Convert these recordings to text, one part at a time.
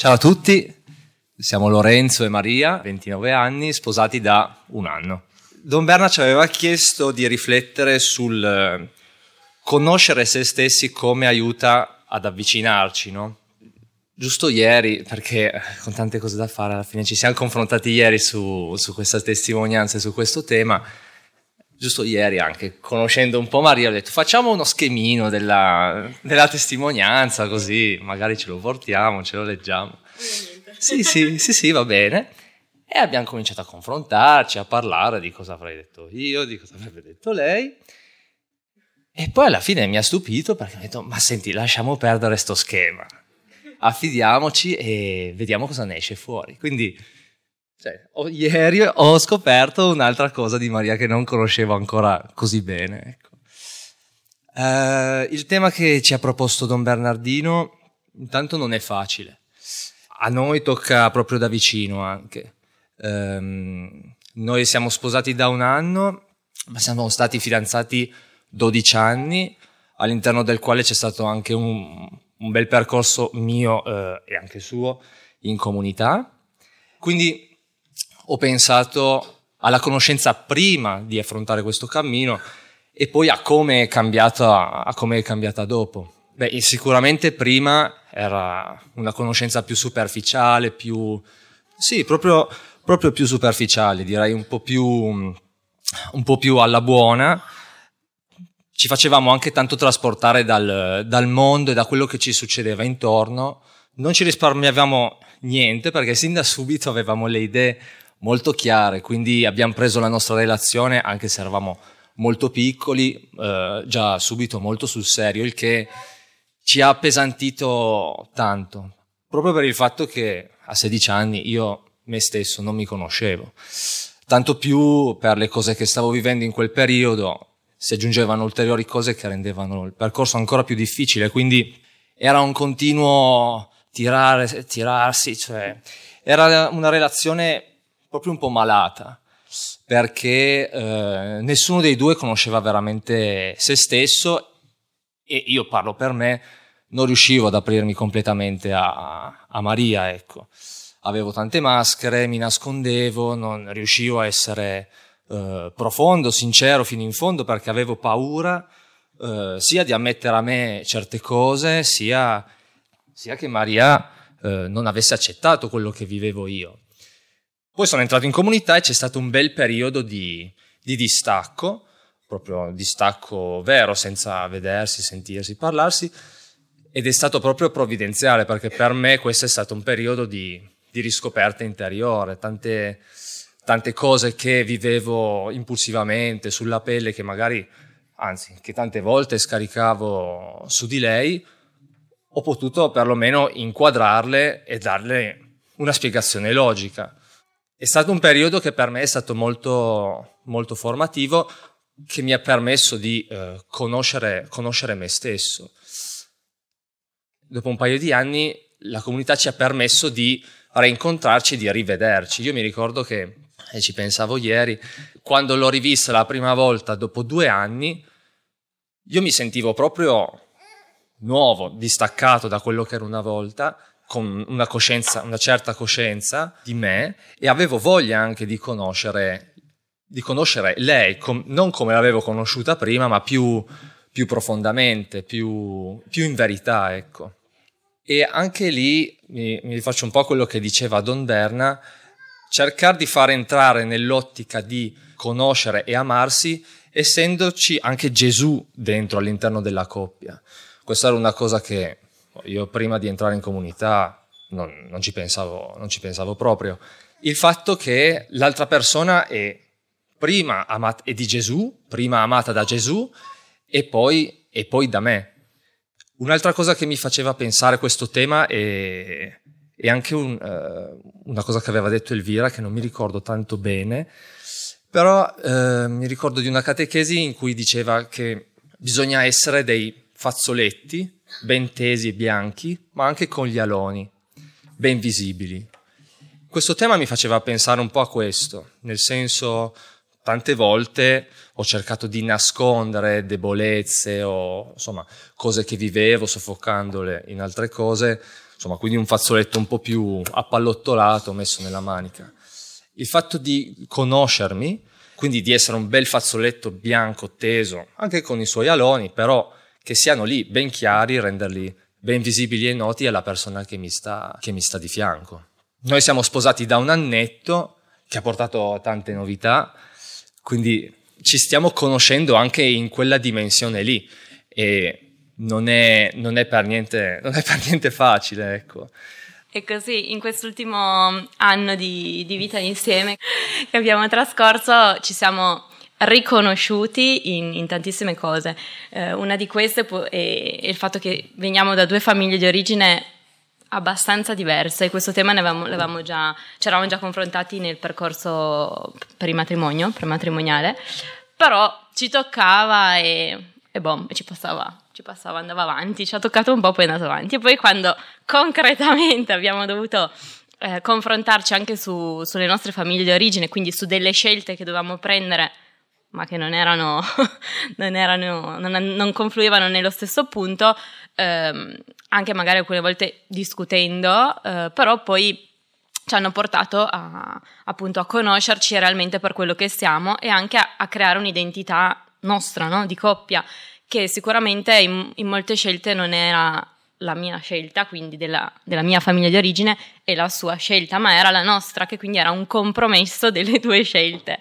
Ciao a tutti, siamo Lorenzo e Maria, 29 anni, sposati da un anno. Don Berna ci aveva chiesto di riflettere sul conoscere se stessi come aiuta ad avvicinarci, no? Giusto ieri, perché con tante cose da fare alla fine ci siamo confrontati ieri su questa testimonianza e su questo tema. Giusto ieri anche, conoscendo un po' Maria, ho detto facciamo uno schemino della testimonianza, così magari ce lo portiamo, ce lo leggiamo. Sì, va bene. E abbiamo cominciato a confrontarci, a parlare di cosa avrei detto io, di cosa avrebbe detto lei. E poi alla fine mi ha stupito perché mi ha detto, ma senti, lasciamo perdere sto schema, affidiamoci e vediamo cosa ne esce fuori. Quindi ieri ho scoperto un'altra cosa di Maria che non conoscevo ancora così bene. Ecco. Il tema che ci ha proposto Don Bernardino intanto non è facile. A noi tocca proprio da vicino anche. Noi siamo sposati da un anno, ma siamo stati fidanzati 12 anni, all'interno del quale c'è stato anche un bel percorso mio e anche suo in comunità. Quindi ho pensato alla conoscenza prima di affrontare questo cammino e poi a come è cambiata dopo. Beh, sicuramente prima era una conoscenza più superficiale, proprio più superficiale, direi un po' più alla buona. Ci facevamo anche tanto trasportare dal mondo e da quello che ci succedeva intorno. Non ci risparmiavamo niente perché sin da subito avevamo le idee molto chiare, quindi abbiamo preso la nostra relazione, anche se eravamo molto piccoli, già subito molto sul serio, il che ci ha appesantito tanto, proprio per il fatto che a 16 anni io me stesso non mi conoscevo. Tanto più per le cose che stavo vivendo in quel periodo, si aggiungevano ulteriori cose che rendevano il percorso ancora più difficile, quindi era un continuo tirarsi, cioè era una relazione proprio un po' malata, perché nessuno dei due conosceva veramente se stesso e io parlo per me, non riuscivo ad aprirmi completamente a Maria, ecco. Avevo tante maschere, mi nascondevo, non riuscivo a essere profondo, sincero fino in fondo perché avevo paura sia di ammettere a me certe cose, sia che Maria non avesse accettato quello che vivevo io. Poi sono entrato in comunità e c'è stato un bel periodo di distacco, proprio distacco vero, senza vedersi, sentirsi, parlarsi, ed è stato proprio provvidenziale perché per me questo è stato un periodo di riscoperta interiore, tante cose che vivevo impulsivamente sulla pelle che magari, anzi, che tante volte scaricavo su di lei, ho potuto perlomeno inquadrarle e darle una spiegazione logica. È stato un periodo che per me è stato molto, molto formativo, che mi ha permesso di conoscere me stesso. Dopo un paio di anni la comunità ci ha permesso di rincontrarci, di rivederci. Io mi ricordo che, e ci pensavo ieri, quando l'ho rivista la prima volta dopo 2 anni, io mi sentivo proprio nuovo, distaccato da quello che era una volta, con una certa coscienza di me, e avevo voglia anche di conoscere lei, non come l'avevo conosciuta prima, ma più profondamente, più in verità, ecco. E anche lì mi rifaccio un po' quello che diceva Don Berna, cercare di far entrare nell'ottica di conoscere e amarsi, essendoci anche Gesù dentro all'interno della coppia. Questa era una cosa che io prima di entrare in comunità non ci pensavo proprio. Il fatto che l'altra persona è prima è di Gesù, prima amata da Gesù e poi da me. Un'altra cosa che mi faceva pensare questo tema è anche una cosa che aveva detto Elvira, che non mi ricordo tanto bene, però mi ricordo di una catechesi in cui diceva che bisogna essere dei fazzoletti ben tesi e bianchi, ma anche con gli aloni ben visibili. Questo tema mi faceva pensare un po' a questo, nel senso, tante volte ho cercato di nascondere debolezze o insomma cose che vivevo, soffocandole in altre cose, insomma, quindi un fazzoletto un po' più appallottolato messo nella manica. Il fatto di conoscermi, quindi di essere un bel fazzoletto bianco teso, anche con i suoi aloni, però che siano lì ben chiari, renderli ben visibili e noti alla persona che mi sta di fianco. Noi siamo sposati da un annetto, che ha portato tante novità, quindi ci stiamo conoscendo anche in quella dimensione lì, e non è per niente facile, ecco. E così in quest'ultimo anno di vita insieme che abbiamo trascorso ci siamo riconosciuti in tantissime cose. Una di queste è il fatto che veniamo da due famiglie di origine abbastanza diverse, e questo tema ci eravamo già confrontati nel percorso per il matrimonio, prematrimoniale, però ci toccava e ci passava, andava avanti, ci ha toccato un po', poi è andato avanti. E poi quando concretamente abbiamo dovuto confrontarci anche sulle nostre famiglie di origine, quindi su delle scelte che dovevamo prendere, ma che non confluivano nello stesso punto, anche magari alcune volte discutendo, però poi ci hanno portato appunto a conoscerci realmente per quello che siamo, e anche a creare un'identità nostra, no? Di coppia, che sicuramente in molte scelte non era la mia scelta, quindi della mia famiglia di origine, e la sua scelta, ma era la nostra, che quindi era un compromesso delle due scelte.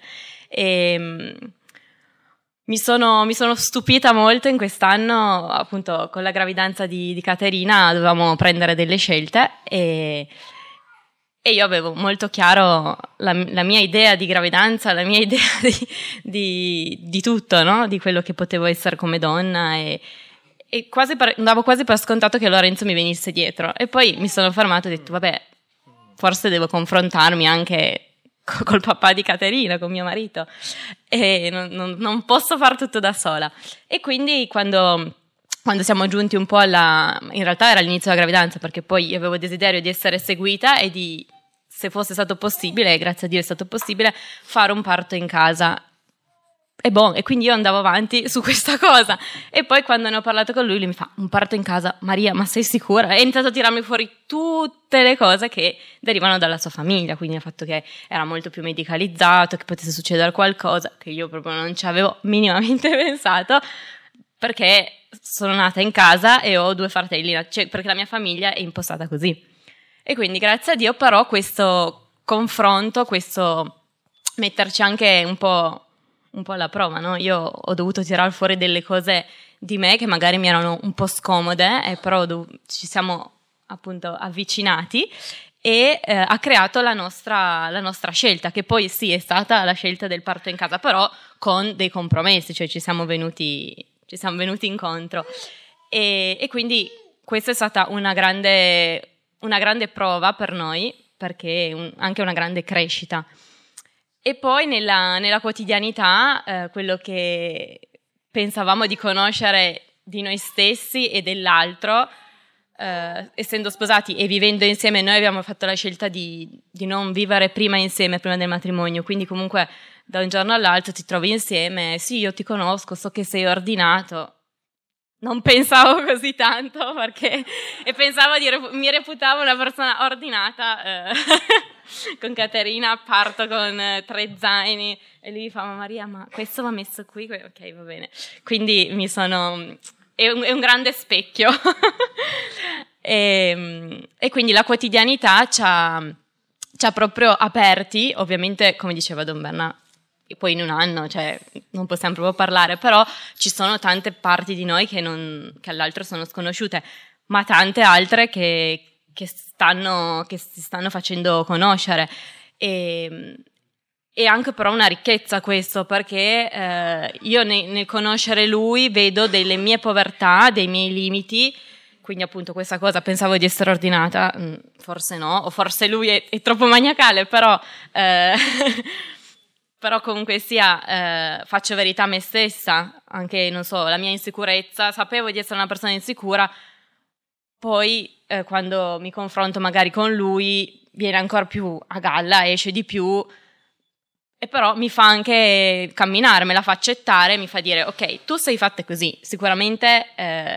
E mi sono stupita molto in quest'anno, appunto con la gravidanza di Caterina dovevamo prendere delle scelte, e io avevo molto chiaro la mia idea di gravidanza, la mia idea di tutto, no? Di quello che potevo essere come donna, e davo quasi per scontato che Lorenzo mi venisse dietro. E poi mi sono fermata e ho detto, vabbè, forse devo confrontarmi anche col papà di Caterina, con mio marito, e non posso far tutto da sola. E quindi quando siamo giunti un po' in realtà era l'inizio della gravidanza, perché poi io avevo desiderio di essere seguita e di, se fosse stato possibile, e grazie a Dio è stato possibile, fare un parto in casa. E quindi io andavo avanti su questa cosa. E poi quando ne ho parlato con lui mi fa, un parto in casa? Maria, ma sei sicura? E ha iniziato a tirarmi fuori tutte le cose che derivano dalla sua famiglia, quindi il fatto che era molto più medicalizzato, che potesse succedere qualcosa, che io proprio non ci avevo minimamente pensato, perché sono nata in casa e ho due fratelli, cioè perché la mia famiglia è impostata così. E quindi grazie a Dio però questo confronto, questo metterci anche un po' alla prova, no? Io ho dovuto tirare fuori delle cose di me che magari mi erano un po' scomode, però ci siamo appunto avvicinati, e ha creato la nostra scelta, che poi sì è stata la scelta del parto in casa, però con dei compromessi, cioè ci siamo venuti incontro, e quindi questa è stata una grande prova per noi, perché anche una grande crescita. E poi nella quotidianità quello che pensavamo di conoscere di noi stessi e dell'altro, essendo sposati e vivendo insieme, noi abbiamo fatto la scelta di non vivere prima del matrimonio, quindi comunque da un giorno all'altro ti trovi insieme, sì, io ti conosco, so che sei ordinato. Non pensavo così tanto, perché mi reputavo una persona ordinata, con Caterina parto con 3 zaini, e lui fa, ma Maria, ma questo va messo qui? Ok, va bene. Quindi è un grande specchio. E quindi la quotidianità ci ha proprio aperti, ovviamente, come diceva Don Bernà, e poi in un anno, cioè non possiamo proprio parlare, però ci sono tante parti di noi che all'altro sono sconosciute, ma tante altre che si stanno facendo conoscere, e anche però una ricchezza questo, perché io nel conoscere lui vedo delle mie povertà, dei miei limiti. Quindi appunto questa cosa, pensavo di essere ordinata, forse no, o forse lui è troppo maniacale, però comunque sia, faccio verità a me stessa, anche, non so, la mia insicurezza, sapevo di essere una persona insicura, poi quando mi confronto magari con lui viene ancora più a galla, esce di più, e però mi fa anche camminare, me la fa accettare, mi fa dire, ok, tu sei fatta così, sicuramente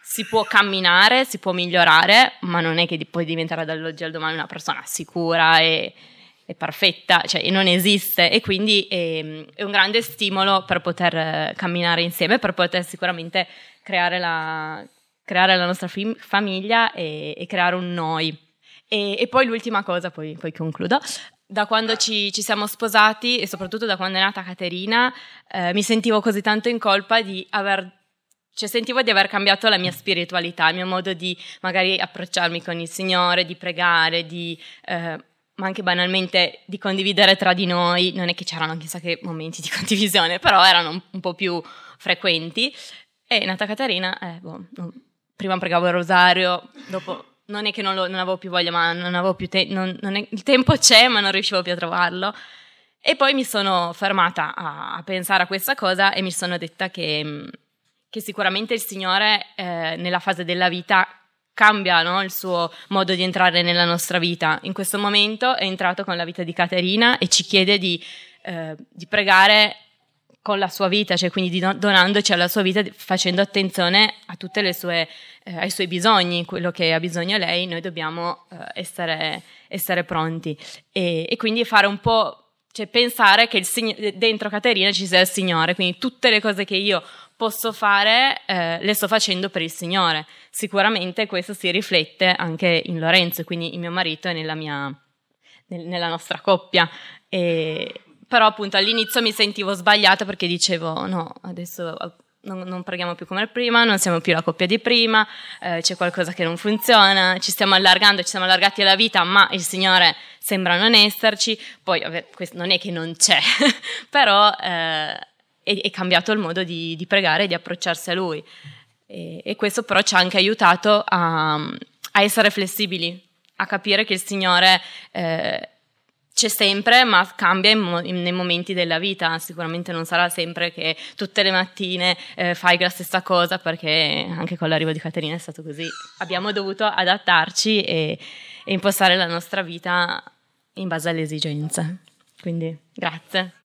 si può camminare, si può migliorare, ma non è che puoi diventare dall'oggi al domani una persona sicura e perfetta, cioè non esiste, e quindi è un grande stimolo per poter camminare insieme, per poter sicuramente creare la nostra famiglia e creare un noi. E poi l'ultima cosa, poi concludo. Da quando ci siamo sposati e soprattutto da quando è nata Caterina, mi sentivo così tanto in colpa sentivo di aver cambiato la mia spiritualità, il mio modo di magari approcciarmi con il Signore, di pregare, ma anche banalmente di condividere tra di noi. Non è che c'erano chissà che momenti di condivisione, però erano un po' più frequenti. E è nata Caterina, prima pregavo il rosario, dopo non è che non avevo più voglia, ma non avevo più il tempo c'è, ma non riuscivo più a trovarlo. E poi mi sono fermata a pensare a questa cosa e mi sono detta che sicuramente il Signore nella fase della vita cambia, no? Il suo modo di entrare nella nostra vita. In questo momento è entrato con la vita di Caterina e ci chiede di pregare con la sua vita, cioè quindi donandoci alla sua vita, facendo attenzione a tutte le sue ai suoi bisogni, quello che ha bisogno lei. Noi dobbiamo essere pronti e quindi fare un po', cioè pensare che dentro Caterina ci sia il Signore, quindi tutte le cose che io posso fare le sto facendo per il Signore. Sicuramente questo si riflette anche in Lorenzo, quindi in mio marito e nella nostra coppia. Però appunto all'inizio mi sentivo sbagliata perché dicevo no, adesso non preghiamo più come prima, non siamo più la coppia di prima, c'è qualcosa che non funziona, ci stiamo allargati alla vita, ma il Signore sembra non esserci. Poi questo non è che non c'è, però è cambiato il modo di pregare e di approcciarsi a Lui, e questo però ci ha anche aiutato a essere flessibili, a capire che il Signore c'è sempre, ma cambia nei momenti della vita. Sicuramente non sarà sempre che tutte le mattine fai la stessa cosa, perché anche con l'arrivo di Caterina è stato così. Abbiamo dovuto adattarci e impostare la nostra vita in base alle esigenze. Quindi grazie.